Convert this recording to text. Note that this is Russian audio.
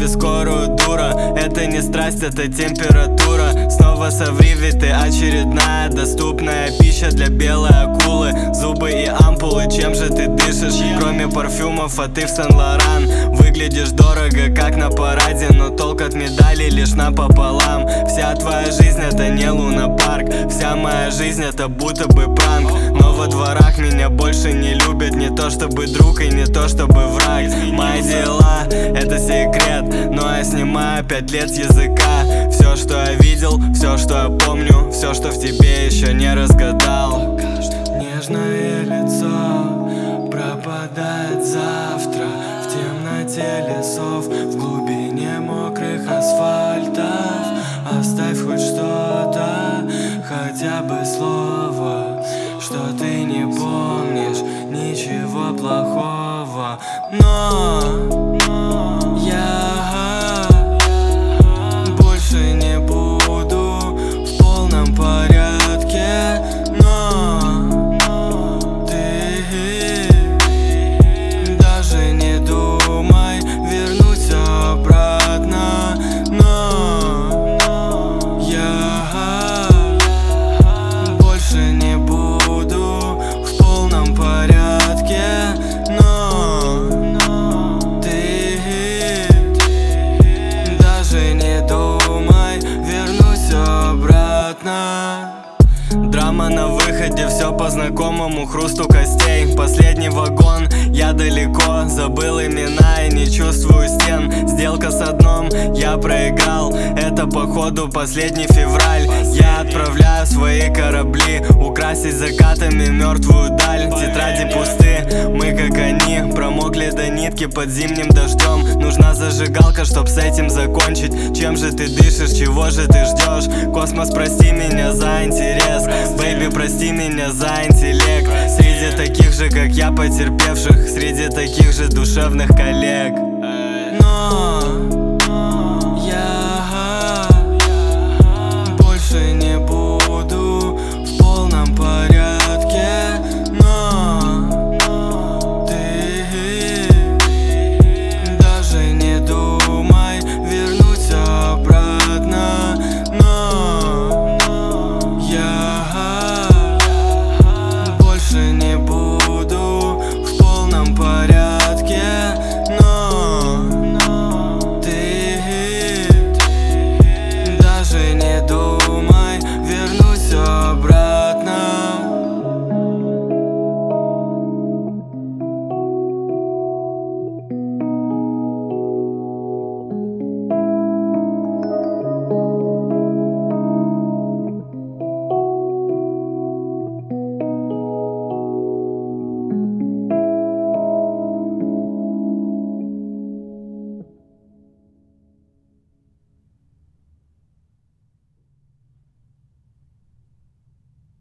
вызови скорую, дура. Это не страсть, это температура. Снова соври, ведь ты очередная доступная пища для белой акулы. Зубы и ампулы, чем же ты дышишь? Кроме парфюмов, а ты в Сен-Лоран. Выглядишь дорого, как на параде, но толк от медали лишь напополам. Вся твоя жизнь это не лунопарк, вся моя жизнь это будто бы пранк. Но во дворах меня больше не любят, не то чтобы друг и не то чтобы враг. Мои дела это секрет, но я снимаю 5 лет с языка. Все, что я видел, все, что я помню, все, что в тебе еще не разгадал. Нежное лицо пропадает завтра в темноте лесов, в глубине мокрых асфальтов. Оставь хоть что-то, хотя бы слово, что ты не помнишь ничего плохого. Но я больше не буду в полном порядке. Но ты даже не думай вернуть обратно. Но я больше не буду в полном порядке. Но ты даже не думай вернусь обратно. Драма на выходе, все по знакомому хрусту костей. Последний вагон, я далеко, забыл имена и не чувствую стен. Сделка с дном, я проиграл, это походу последний февраль. Я отправляю свои корабли украсить закатами мертвую даль. Тетради пусты, мы как они, промокли до нитки под зимним дождем. Нужна зажигалка, чтоб с этим закончить. Чем же ты дышишь, чего же ты ждешь? Космос, прости меня за интерес, бэйби, прости меня за интеллект. Среди таких же, как я, потерпевших, среди таких же душевных коллег.